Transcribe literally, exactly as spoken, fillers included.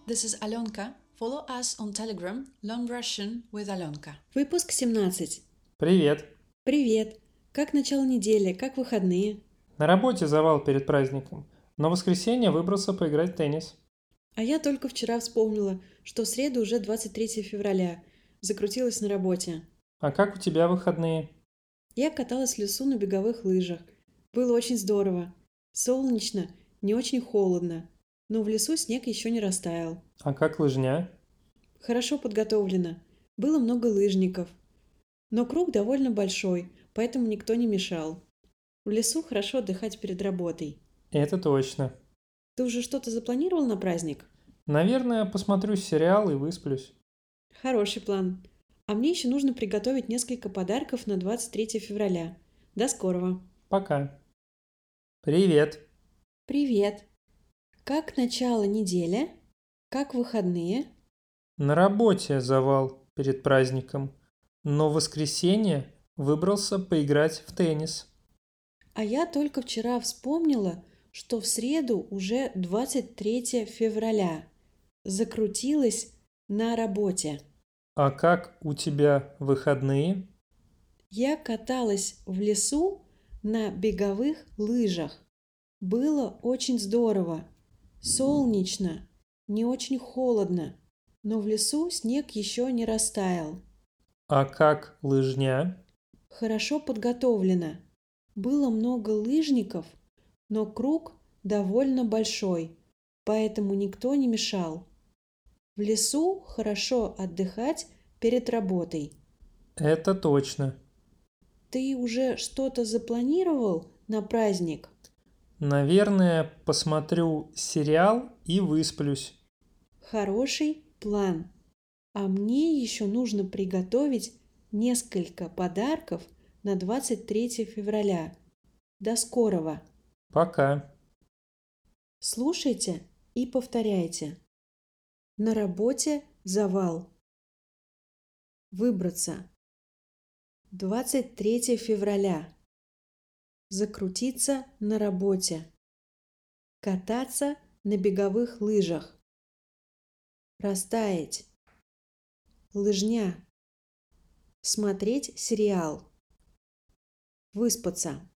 this is Alenka. Follow us on Telegram, Learn Russian with Alenka. Выпуск семнадцать. Привет. Привет. Как начало недели? Как выходные? На работе завал перед праздником, но в воскресенье выбрался поиграть в теннис. А я только вчера вспомнила, что в среду уже двадцать третьего февраля. Закрутилась на работе. А как у тебя выходные? Я каталась в лесу на беговых лыжах. Было очень здорово. Солнечно, не очень холодно. Но в лесу снег еще не растаял. А как лыжня? Хорошо подготовлено. Было много лыжников. Но круг довольно большой, поэтому никто не мешал. В лесу хорошо отдыхать перед работой. Это точно. Ты уже что-то запланировал на праздник? Наверное, посмотрю сериал и высплюсь. Хороший план. А мне еще нужно приготовить несколько подарков на двадцать третьего февраля. До скорого. Пока. Привет. Привет. Как начало недели? Как выходные? На работе завал перед праздником, но в воскресенье выбрался поиграть в теннис. А я только вчера вспомнила, что в среду уже двадцать третьего февраля. Закрутилась на работе. А как у тебя выходные? Я каталась в лесу на беговых лыжах. Было очень здорово. Солнечно, не очень холодно, но в лесу снег еще не растаял. А как лыжня? Хорошо подготовлено. Было много лыжников, но круг довольно большой, поэтому никто не мешал. В лесу хорошо отдыхать перед работой. Это точно. Ты уже что-то запланировал на праздник? Наверное, посмотрю сериал и высплюсь. Хороший план. А мне еще нужно приготовить несколько подарков на двадцать третьего февраля. До скорого. Пока. Слушайте и повторяйте. На работе завал. Выбраться. двадцать третьего февраля. Закрутиться на работе. Кататься на беговых лыжах. Растаять. Лыжня. Смотреть сериал. Выспаться.